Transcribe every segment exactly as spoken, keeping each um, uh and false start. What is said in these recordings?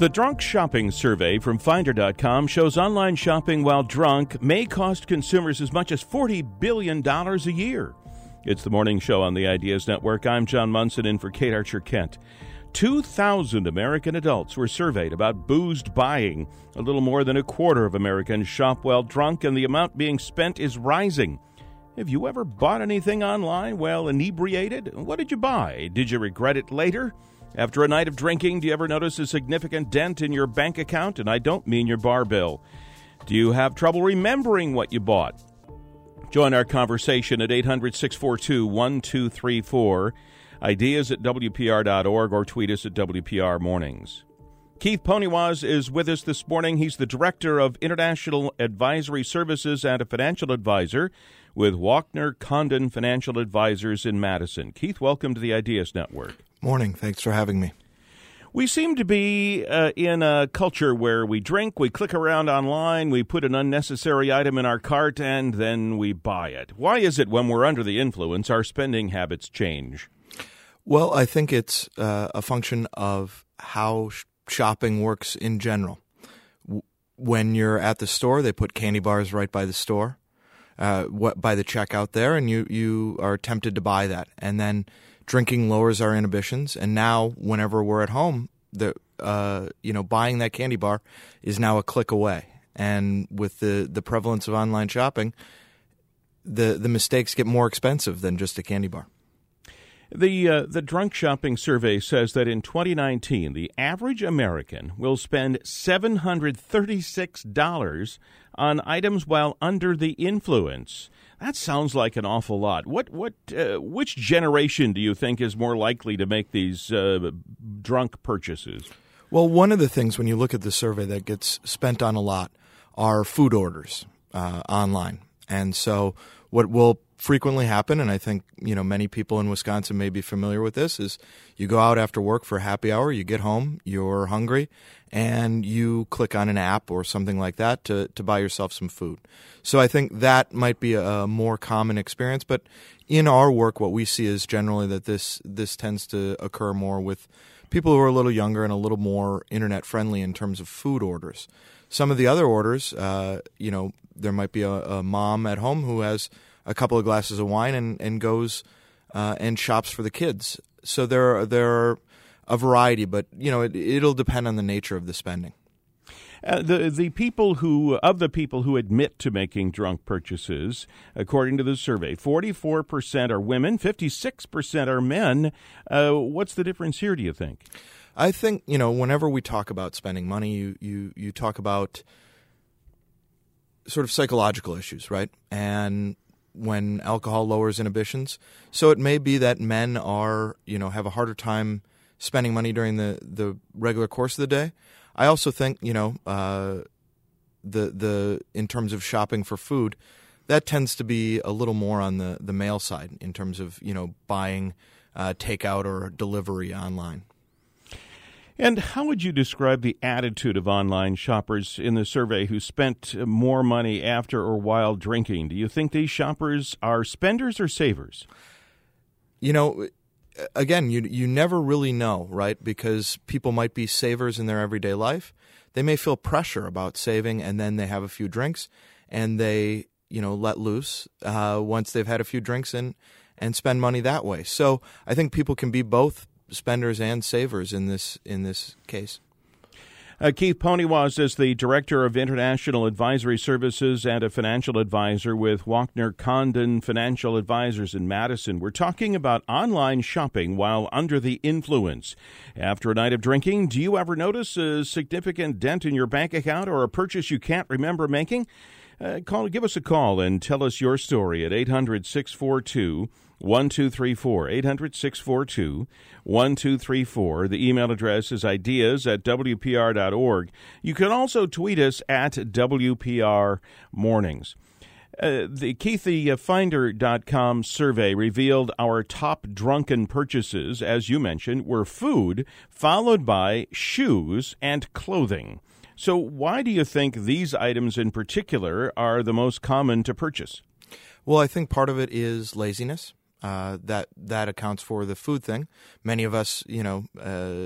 The Drunk Shopping Survey from Finder dot com shows online shopping while drunk may cost consumers as much as forty billion dollars a year. It's the morning show on the Ideas Network. I'm John Munson in for Kate Archer-Kent. two thousand American adults were surveyed about boozed buying. A little more than a quarter of Americans shop while drunk, and the amount being spent is rising. Have you ever bought anything online while inebriated? What did you buy? Did you regret it later? After a night of drinking, do you ever notice a significant dent in your bank account? And I don't mean your bar bill. Do you have trouble remembering what you bought? Join our conversation at eight hundred, six four two, one two three four, ideas at W P R dot org, or tweet us at W P R Mornings. Keith Poniwaz is with us this morning. He's the Director of International Advisory Services and a financial advisor with Walkner Condon Financial Advisors in Madison. Keith, welcome to the Ideas Network. Morning. Thanks for having me. We seem to be uh, in a culture where we drink, we click around online, we put an unnecessary item in our cart, and then we buy it. Why is it when we're under the influence, our spending habits change? Well, I think it's uh, a function of how sh- shopping works in general. W- when you're at the store, they put candy bars right by the store, uh, what, by the checkout there, and you, you are tempted to buy that. And then drinking lowers our inhibitions, and now whenever we're at home, the uh, you know buying that candy bar is now a click away. And with the, the prevalence of online shopping, the the mistakes get more expensive than just a candy bar. The uh, the Drunk Shopping Survey says that in twenty nineteen, the average American will spend seven hundred thirty-six dollars on items while under the influence. That sounds like an awful lot. What what uh, which generation do you think is more likely to make these uh, drunk purchases? Well, one of the things when you look at the survey that gets spent on a lot are food orders uh, online. And so what will frequently happen, and I think you know many people in Wisconsin may be familiar with this, is you go out after work for happy hour, you get home, you're hungry, and you click on an app or something like that to, to buy yourself some food. So I think that might be a more common experience, but in our work what we see is generally that this this tends to occur more with people who are a little younger and a little more internet friendly in terms of food orders. Some of the other orders, uh, you know, there might be a, a mom at home who has a couple of glasses of wine and, and goes uh, and shops for the kids. So there are, there are a variety, but you know it, it'll depend on the nature of the spending. Uh, the the people who of the people who admit to making drunk purchases, according to the survey, forty-four percent are women, fifty-six percent are men. Uh, what's the difference here, do you think? I think you know whenever we talk about spending money, you you you talk about sort of psychological issues, right? And when alcohol lowers inhibitions, so it may be that men are you know have a harder time spending money during the, the regular course of the day. I also think, you know, uh, the the in terms of shopping for food, that tends to be a little more on the, the male side in terms of, you know, buying uh, takeout or delivery online. And how would you describe the attitude of online shoppers in the survey who spent more money after or while drinking? Do you think these shoppers are spenders or savers? You know, again, you you never really know, right? Because people might be savers in their everyday life. They may feel pressure about saving, and then they have a few drinks, and they, you know, let loose uh, once they've had a few drinks and, and spend money that way. So I think people can be both spenders and savers in this in this case. Uh, Keith Poniwaz is the Director of International Advisory Services and a financial advisor with Walkner Condon Financial Advisors in Madison. We're talking about online shopping while under the influence. After a night of drinking, do you ever notice a significant dent in your bank account or a purchase you can't remember making? Uh, call, give us a call and tell us your story at eight hundred, six four two, one two three four, eight hundred, six four two, one two three four. The email address is ideas at W P R dot org. You can also tweet us at W P R Mornings. Uh, the Keith, the Finder dot com survey revealed our top drunken purchases, as you mentioned, were food, followed by shoes and clothing. So why do you think these items in particular are the most common to purchase? Well, I think part of it is laziness. Uh, that that accounts for the food thing. Many of us, you know, uh,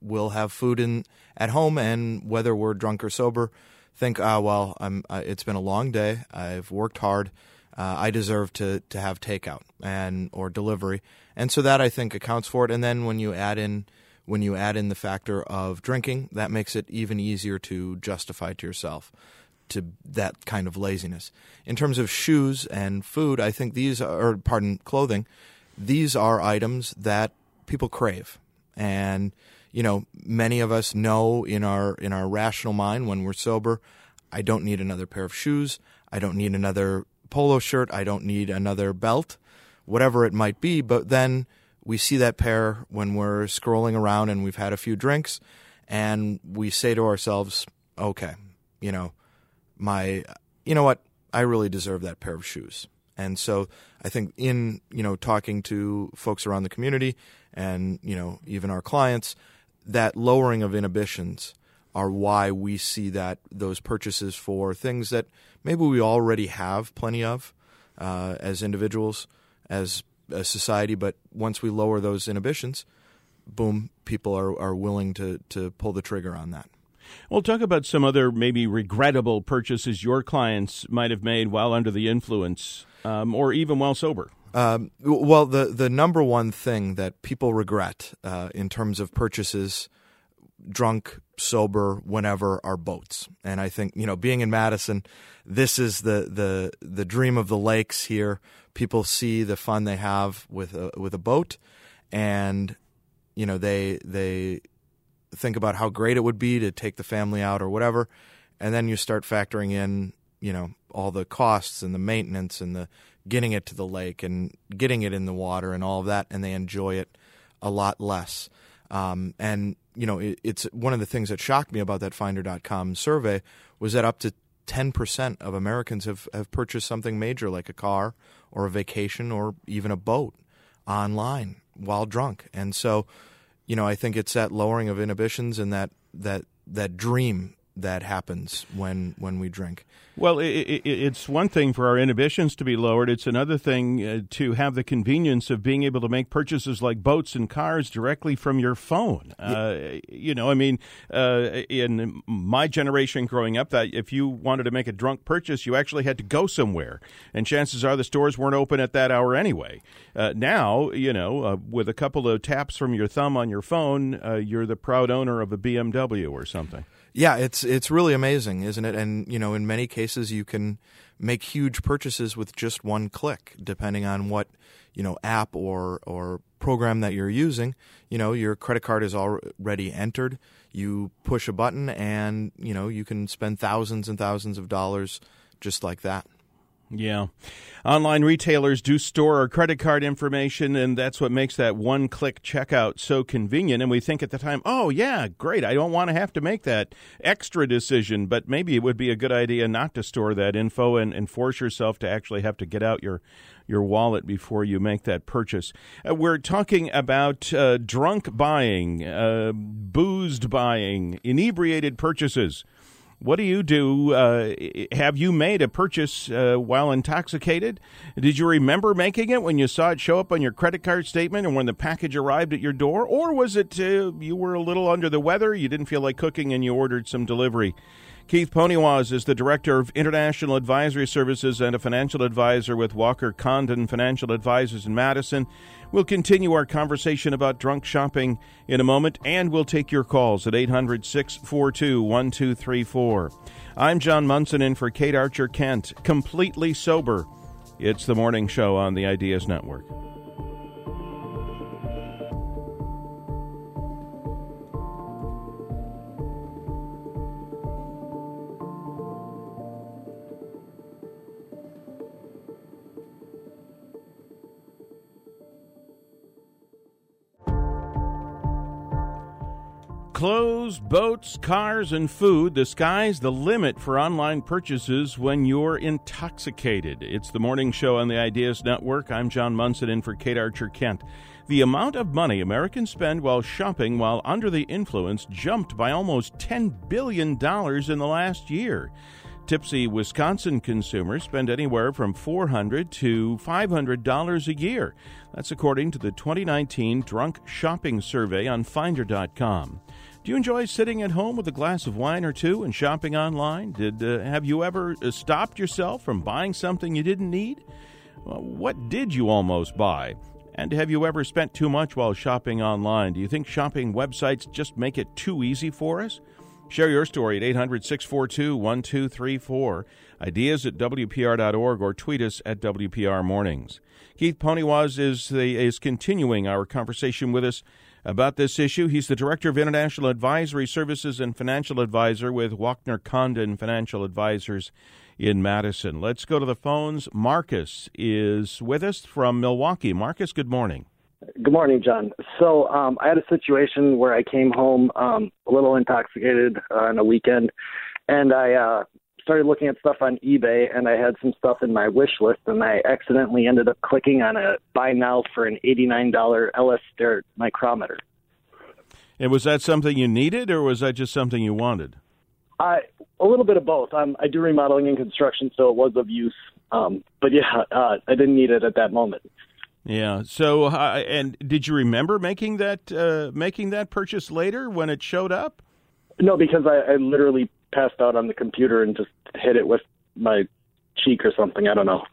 we'll have food in at home, and whether we're drunk or sober, think, ah, well, I'm. Uh, it's been a long day. I've worked hard. Uh, I deserve to to have takeout and or delivery, and so that I think accounts for it. And then when you add in when you add in the factor of drinking, that makes it even easier to justify to yourself to that kind of laziness. In terms of shoes and food, I think these are, or pardon, clothing, these are items that people crave. And, you know, many of us know in our in our rational mind when we're sober, I don't need another pair of shoes, I don't need another polo shirt, I don't need another belt, whatever it might be. But then we see that pair when we're scrolling around and we've had a few drinks, and we say to ourselves, okay, you know, my, you know what, I really deserve that pair of shoes. And so I think in, you know, talking to folks around the community and, you know, even our clients, that lowering of inhibitions are why we see that those purchases for things that maybe we already have plenty of uh, as individuals, as a society, but once we lower those inhibitions, boom, people are, are willing to, to pull the trigger on that. Well, talk about some other maybe regrettable purchases your clients might have made while under the influence um, or even while sober. Um, well, the, the number one thing that people regret uh, in terms of purchases, drunk, sober, whenever, are boats. And I think, you know, being in Madison, this is the, the, the dream of the lakes here. People see the fun they have with a, with a boat, and, you know, they they think about how great it would be to take the family out or whatever, and then you start factoring in, you know, all the costs and the maintenance and the getting it to the lake and getting it in the water and all of that, and they enjoy it a lot less. Um, and, you know, it, it's one of the things that shocked me about that Finder dot com survey was that up to ten percent of Americans have, have purchased something major like a car or a vacation or even a boat online while drunk. And so, you know, I think it's that lowering of inhibitions and that that that dream that happens when when we drink. Well, it, it, it's one thing for our inhibitions to be lowered. It's another thing uh, to have the convenience of being able to make purchases like boats and cars directly from your phone. Uh, you know, I mean, uh, in my generation growing up, that if you wanted to make a drunk purchase, you actually had to go somewhere, and chances are the stores weren't open at that hour anyway. Uh, now, you know, uh, with a couple of taps from your thumb on your phone, uh, you're the proud owner of a B M W or something. Yeah, it's it's really amazing, isn't it? And, you know, in many cases you can make huge purchases with just one click, depending on what, you know, app or or program that you're using. You know, your credit card is already entered. You push a button and, you know, you can spend thousands and thousands of dollars just like that. Yeah. Online retailers do store our credit card information, and that's what makes that one-click checkout so convenient. And we think at the time, oh, yeah, great, I don't want to have to make that extra decision. But maybe it would be a good idea not to store that info and, and force yourself to actually have to get out your, your wallet before you make that purchase. Uh, we're talking about uh, drunk buying, uh, boozed buying, inebriated purchases. What do you do? Uh, have you made a purchase uh, while intoxicated? Did you remember making it when you saw it show up on your credit card statement and when the package arrived at your door? Or was it uh, you were a little under the weather, you didn't feel like cooking, and you ordered some delivery? Keith Poniwaz is the Director of International Advisory Services and a financial advisor with Walker Condon Financial Advisors in Madison. We'll continue our conversation about drunk shopping in a moment, and we'll take your calls at eight hundred, six four two, one two three four. I'm John Munson in for Kate Archer Kent, completely sober. It's the morning show on the Ideas Network. Clothes, boats, cars, and food. The sky's the limit for online purchases when you're intoxicated. It's the morning show on the Ideas Network. I'm John Munson in for Kate Archer Kent. The amount of money Americans spend while shopping while under the influence jumped by almost ten billion dollars in the last year. tipsy Wisconsin consumers spend anywhere from four hundred dollars to five hundred dollars a year. That's according to the twenty nineteen Drunk Shopping Survey on Finder dot com. Do you enjoy sitting at home with a glass of wine or two and shopping online? Did uh, have you ever uh, stopped yourself from buying something you didn't need? Well, what did you almost buy? And have you ever spent too much while shopping online? Do you think shopping websites just make it too easy for us? Share your story at eight hundred, six four two, one two three four, ideas at W P R dot org, or tweet us at W P R Mornings. Keith Poniwaz is, the, is continuing our conversation with us about this issue. He's the Director of International Advisory Services and Financial Advisor with Wachner Condon Financial Advisors in Madison. Let's go to the phones. Marcus is with us from Milwaukee. Marcus, good morning. Good morning, John. So um, I had a situation where I came home um, a little intoxicated uh, on a weekend, and I uh, started looking at stuff on eBay, and I had some stuff in my wish list, and I accidentally ended up clicking on a buy now for an eighty-nine dollars L S Sturt micrometer. And was that something you needed, or was that just something you wanted? I, a little bit of both. Um, I do remodeling and construction, so it was of use. Um, but yeah, uh, I didn't need it at that moment. Yeah. So, uh, and did you remember making that uh, making that purchase later when it showed up? No, because I, I literally passed out on the computer and just hit it with my cheek or something. I don't know.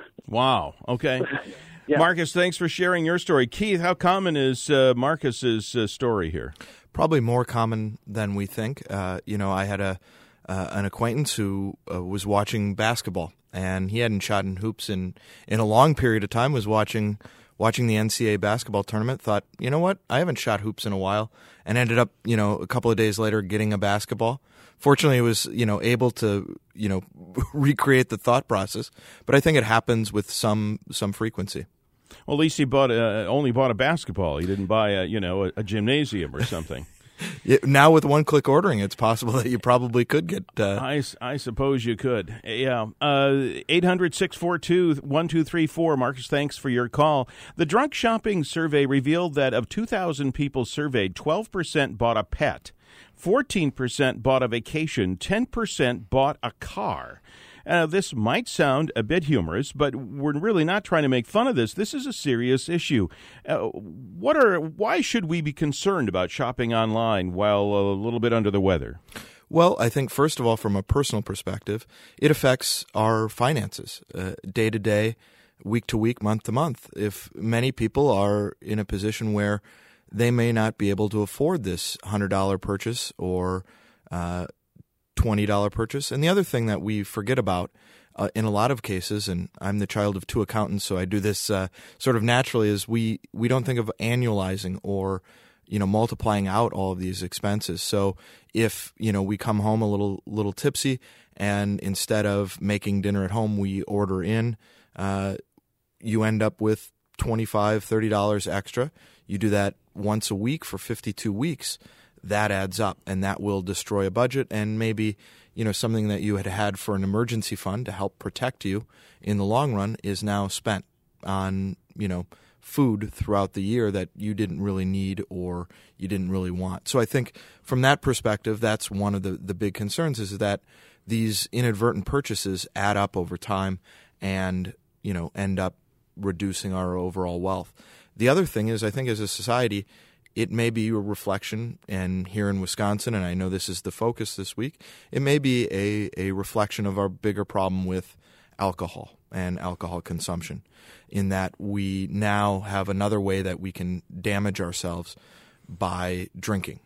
Wow. Okay. Yeah. Marcus, thanks for sharing your story. Keith, how common is uh, Marcus's uh, story here? Probably more common than we think. Uh, you know, I had a uh, an acquaintance who uh, was watching basketball, and he hadn't shot in hoops in, in a long period of time, was watching watching the N C double A basketball tournament, thought, you know what, I haven't shot hoops in a while, and ended up, you know, a couple of days later getting a basketball. Fortunately, I was, you know, able to, you know, recreate the thought process, but I think it happens with some some frequency. Well, at least he bought a, only bought a basketball. He didn't buy a, you know, a, a gymnasium or something. Yeah, now with one-click ordering, it's possible that you probably could get... Uh... I, I suppose you could. Yeah. Uh, eight hundred, six four two, one two three four. Marcus, thanks for your call. The Drunk Shopping Survey revealed that of two thousand people surveyed, twelve percent bought a pet, fourteen percent bought a vacation, ten percent bought a car. Uh, this might sound a bit humorous, but we're really not trying to make fun of this. This is a serious issue. Uh, what are? Why should we be concerned about shopping online while a little bit under the weather? Well, I think, first of all, from a personal perspective, it affects our finances uh, day to day, week to week, month to month. If many people are in a position where they may not be able to afford this one hundred dollars purchase or uh twenty dollars purchase. And the other thing that we forget about uh, in a lot of cases, and I'm the child of two accountants, so I do this uh, sort of naturally, is we, we don't think of annualizing or, you know, multiplying out all of these expenses. So if, you know, we come home a little little tipsy and instead of making dinner at home, we order in, uh, you end up with twenty-five dollars, thirty dollars extra. You do that once a week for fifty-two weeks. That adds up, and that will destroy a budget, and maybe, you know, something that you had had for an emergency fund to help protect you in the long run is now spent on, you know, food throughout the year that you didn't really need or you didn't really want. So I think from that perspective, that's one of the, the big concerns, is that these inadvertent purchases add up over time and, you know, end up reducing our overall wealth. The other thing is, I think as a society, it may be a reflection, and here in Wisconsin, and I know this is the focus this week, it may be a, a reflection of our bigger problem with alcohol and alcohol consumption, in that we now have another way that we can damage ourselves by drinking.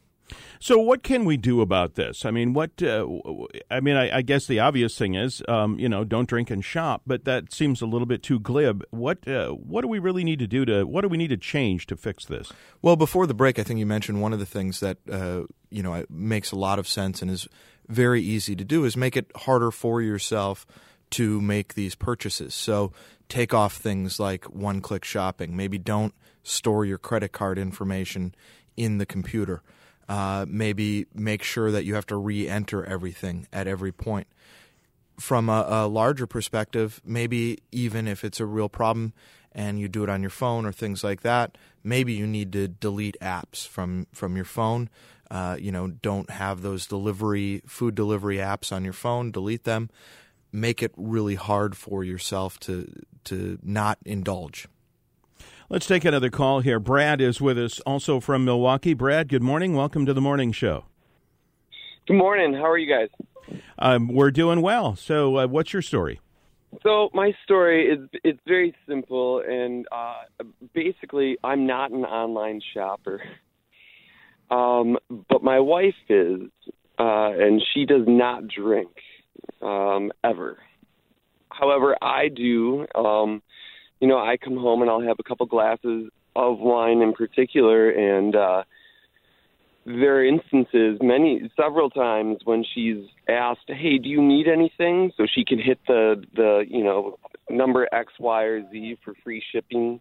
So what can we do about this? I mean, what? Uh, I mean, I, I guess the obvious thing is, um, you know, don't drink and shop, but that seems a little bit too glib. What uh, What do we really need to do to? What do we need to change to fix this? Well, before the break, I think you mentioned one of the things that uh, you know makes a lot of sense and is very easy to do is make it harder for yourself to make these purchases. So take off things like one-click shopping. Maybe don't store your credit card information in the computer. Uh, maybe make sure that you have to re-enter everything at every point. From a, a larger perspective, maybe even if it's a real problem and you do it on your phone or things like that, maybe you need to delete apps from, from your phone. Uh, you know, don't have those delivery, food delivery apps on your phone. Delete them. Make it really hard for yourself to to not indulge. Let's take another call here. Brad is with us, also from Milwaukee. Brad, good morning. Welcome to the morning show. Good morning. How are you guys? Um, we're doing well. So uh, what's your story? So my story is it's very simple, and uh, basically I'm not an online shopper, um, but my wife is, uh, and she does not drink um, ever. However, I do. Um, you know, I come home and I'll have a couple glasses of wine in particular, and uh, there are instances, many, several times when she's asked, hey, do you need anything? So she can hit the, the, you know, number X, Y, or Z for free shipping.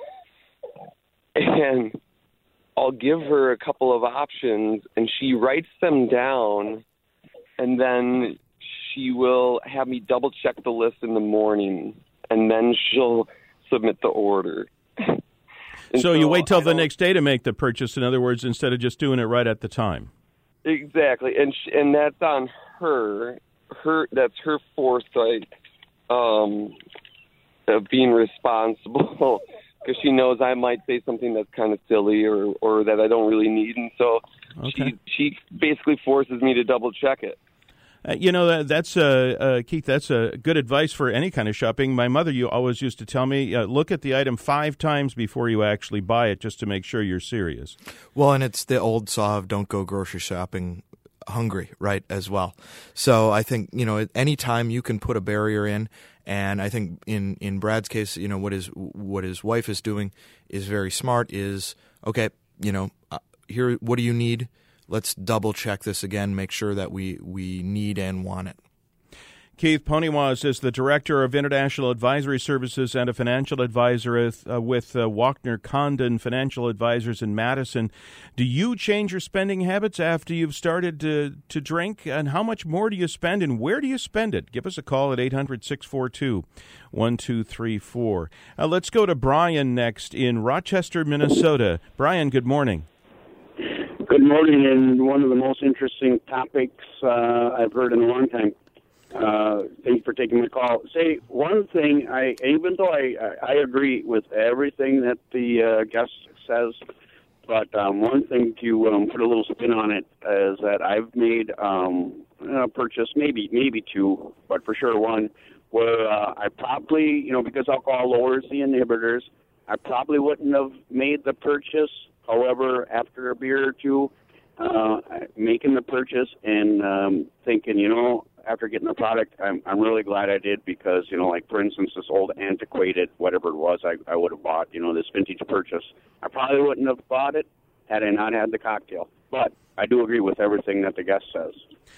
And I'll give her a couple of options, and she writes them down, and then she will have me double check the list in the morning, and then she'll submit the order. So, so you wait till the don't... next day to make the purchase, in other words, instead of just doing it right at the time. Exactly, and sh- and that's on her. Her that's her foresight um, of being responsible, because she knows I might say something that's kind of silly or, or that I don't really need, and so okay. she she basically forces me to double check it. Uh, you know, that, that's, uh, uh, Keith, that's uh, good advice for any kind of shopping. My mother you always used to tell me, uh, look at the item five times before you actually buy it, just to make sure you're serious. Well, and it's the old saw of don't go grocery shopping hungry, right, as well. So I think, you know, any time you can put a barrier in, and I think in, in Brad's case, you know, what his, what his wife is doing is very smart, is, okay, you know, uh, here, what do you need? Let's double check this again, make sure that we, we need and want it. Keith Poniwaz is the Director of International Advisory Services and a financial advisor with, uh, with uh, Walkner Condon Financial Advisors in Madison. Do you change your spending habits after you've started to, to drink? And how much more do you spend, and where do you spend it? Give us a call at eight hundred, six four two, one two three four. Uh, let's go to Brian next in Rochester, Minnesota. Brian, good morning. Good morning, and one of the most interesting topics uh, I've heard in a long time. Uh, thank you for taking my call. Say, one thing, I even though I, I agree with everything that the uh, guest says, but um, one thing to um, put a little spin on it is that I've made um, a purchase, maybe maybe two, but for sure one, where uh, I probably, you know, because alcohol lowers the inhibitors, I probably wouldn't have made the purchase. However, after a beer or two, uh, making the purchase and um, thinking, you know, after getting the product, I'm, I'm really glad I did, because, you know, like, for instance, this old antiquated, whatever it was, I, I would have bought, you know, this vintage purchase. I probably wouldn't have bought it had I not had the cocktail. But I do agree with everything that the guest says.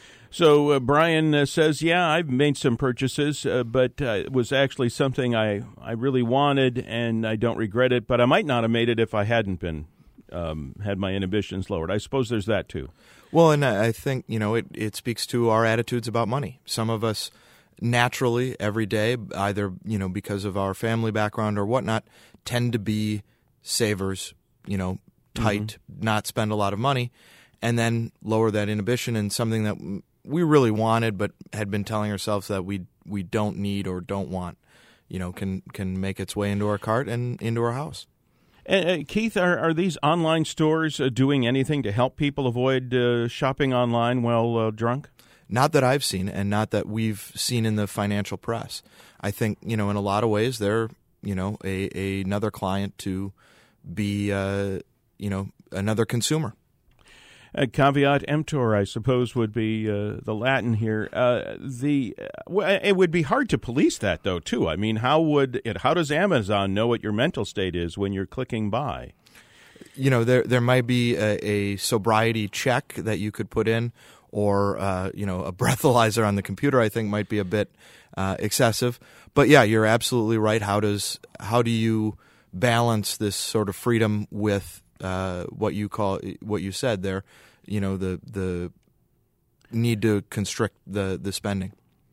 So uh, Brian uh, says, yeah, I've made some purchases, uh, but uh, it was actually something I, I really wanted, and I don't regret it, but I might not have made it if I hadn't been. Um, had my inhibitions lowered. I suppose there's that too. Well, and I think, you know, it, it speaks to our attitudes about money. Some of us naturally every day, either, you know, because of our family background or whatnot, tend to be savers, you know, tight, mm-hmm. not spend a lot of money, and then lower that inhibition in something that we really wanted but had been telling ourselves that we we don't need or don't want, you know, can, can make its way into our cart and into our house. Uh, Keith, are, are these online stores uh, doing anything to help people avoid uh, shopping online while uh, drunk? Not that I've seen, and not that we've seen in the financial press. I think, you know, in a lot of ways, they're, you know, a, a another client to be, uh, you know, another consumer. Uh, caveat emptor, I suppose, would be uh, the Latin here. Uh, the uh, it would be hard to police that, though, too. I mean, how would it? How does Amazon know what your mental state is when you're clicking buy? You know, there there might be a, a sobriety check that you could put in, or uh, you know, a breathalyzer on the computer. I think might be a bit uh, excessive. But yeah, you're absolutely right. How does how do you balance this sort of freedom with uh, what you call what you said there? You know, the the need to constrict the, the spending.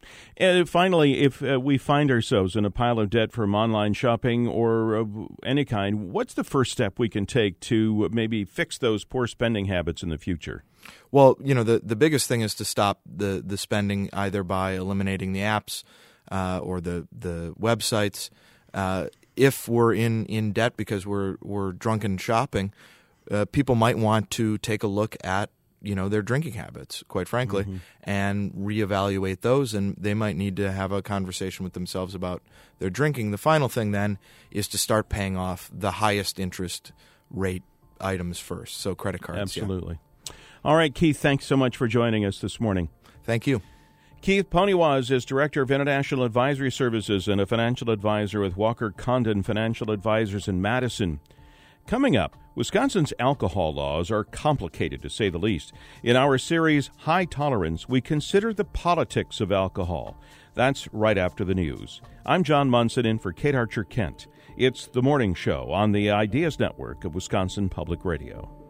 And finally, if uh, we find ourselves in a pile of debt from online shopping or uh, any kind, what's the first step we can take to maybe fix those poor spending habits in the future? Well, you know, the, the biggest thing is to stop the, the spending either by eliminating the apps uh, or the, the websites. Uh, if we're in, in debt because we're we're drunken shopping, uh, people might want to take a look at you know, their drinking habits, quite frankly, mm-hmm. and reevaluate those. And they might need to have a conversation with themselves about their drinking. The final thing then is to start paying off the highest interest rate items first. So credit cards. Absolutely. Yeah. All right, Keith, thanks so much for joining us this morning. Thank you. Keith Poniwaz is Director of International Advisory Services and a financial advisor with Walker Condon Financial Advisors in Madison. Coming up, Wisconsin's alcohol laws are complicated, to say the least. In our series, High Tolerance, we consider the politics of alcohol. That's right after the news. I'm John Munson in for Kate Archer-Kent. It's The Morning Show on the Ideas Network of Wisconsin Public Radio.